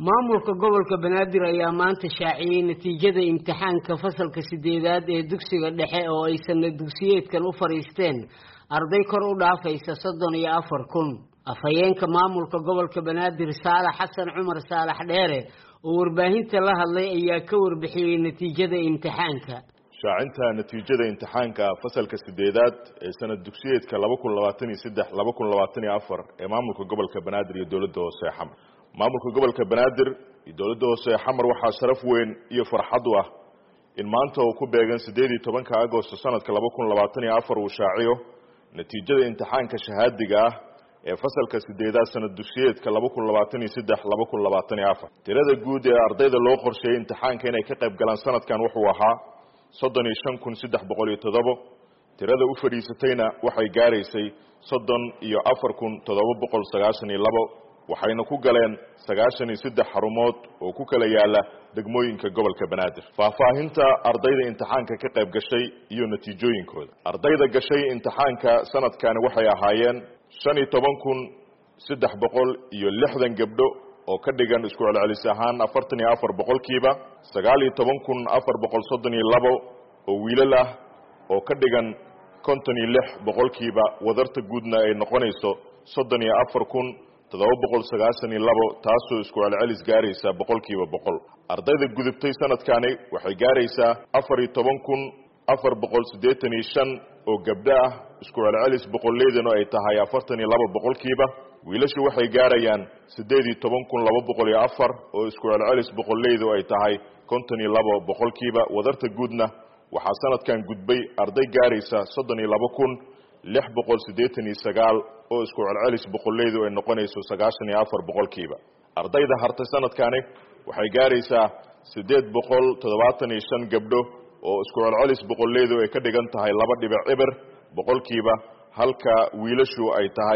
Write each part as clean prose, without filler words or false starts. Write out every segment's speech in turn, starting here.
maamulka gobolka Banaadir ayaa maanta shaaciyay natiijada imtixaanka fasalka 8aad ee dugsiga dhexe oo ay sanad dugsiyeedkan u fariisteen arday kor u dhaafaysa 34,000 afhayeenka maamulka gobolka Banaadir Saalax Xasan Cumar Saalax Dheere oo warbaahinta la hadlay ayaa ka warbixiyay natiijada imtixaanka shaacinta natiijada imtixaanka fasalka 8aad ee sanad dugsiyeedka 2023-2024 ee maamulka gobolka Banaadir iyo dawladda hoose xamar maamulka gobolka Banaadir iyo dawladda hoose xamar waxa sharaf weyn iyo farxad u ah in maanta uu ku beegan 18 Agoosto sanadka 2024 uu shaaciyo natiijada imtixaanka shahaadiga ah ee fasalka 8aad sanad dugsiyeedka 2023-2024 tirada guud ee ardayda loo qorsheeyay imtixaanka inay ka qayb galaan sanadkan wuxuu ahaa 35,307 tirada u fadhiisatayna waxay gaaraysay 34,792 waxayna ku galeen 93 xarumood oo ku kala yaala degmooyinka gobolka Banaadir faahfaahinta ardayda imtixaanka ka qayb gashay iyo natiijooyinkooda ardayda gashay imtixaanka sanadkan waxay ahaayeen 15,360 gabdho oo ka dhigan isku celcelis ahaan 44%kiiba 19,432 oo wiilal ah oo ka dhigan 56%kiiba wadarta guudna ay noqonayso 34,792 taasoo isku celcelis gaaraysa 100%. ardayda gudubtay sanadkani waxay gaaraysaa 14,485 oo gabdho ah isku celcelis boqoleedana ay tahay 42%kiiba wiilashu waxay gaarayaan 18,204 oo isku celcelis boqoleedu ay tahay 52%kiiba wadarta guudna waxaa sanadkan gudbay arday gaaraysa 32,689 oo isku celcelis boqoleedu ay noqonayso 94%kiiba ardayda hartay sanadkani waxay gaaraysaa 875 gabdho oo isku celcelis boqoleedu ay ka dhigan tahay 2.0%kiiba halka wiilashu ay tahay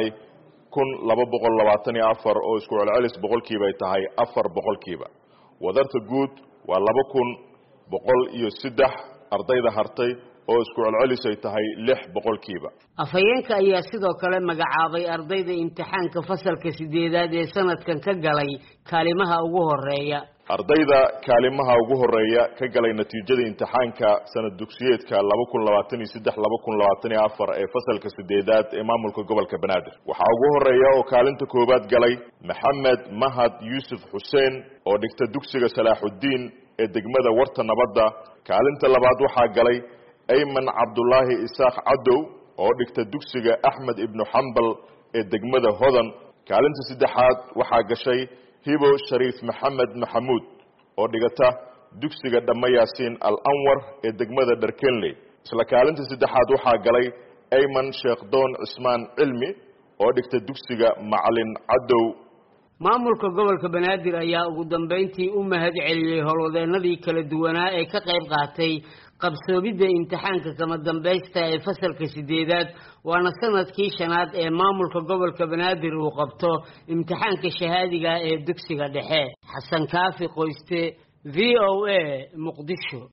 1,224 oo isku celcelis boqolkiiba ay tahay 4%kiiba wadarta guud waa 2,103 ardayda hartay oo isku celcelis ay tahay 6%kiiba afhayeenka ayaa sidoo kale magacaabay ardayda imtixaanka fasalka 8aad ee sanadkan ka galay kaalimaha ugu horeeya ardayda kaalimaha ugu horeeya ka galay natiijada imtixaanka sanad dugsiyeedka 2023-2024 ee fasalka 8aad ee maamulka gobolka Banaadir waxa ugu horeeya oo kaalinta koobaad galay Maxamed Mahad Yusuf Xuseen oo dhigta dugsiga Salaaxudiin ee degmada Warta Nabadda kaalinta labaad waxa galay Ayman Abdullahi Isaaq Cadow oo dhigta dugsiga Ahmed ibn Hanbal ee degmada Hodan kaalinta saddexaad waxa gashay Hibo Sharif Maxamed Maxamuud oo dhigata dugsiga Dhamayaasin Al-Anwar ee degmada Darkenley isla kaalinta saddexaad waxa galay Ayman Sheekh Doon Ismaan Cilmi oo dhigta dugsiga Macalin Cadow maamulka gobolka Banaadir ayaa ugu dambeyntii u mahad celiyay howlwadeenadii kala duwanaa ee ka qayb qaatay qabsoomidda imtixaanka kama dambaysta ee fasalka 8aad waana sanadkii shanaad ee maamulka gobolka Banaadir uu qabto imtixaanka shahaadiga ee dugsiga dhexe Xasan Kaafi Qoyste VOA Muqdisho.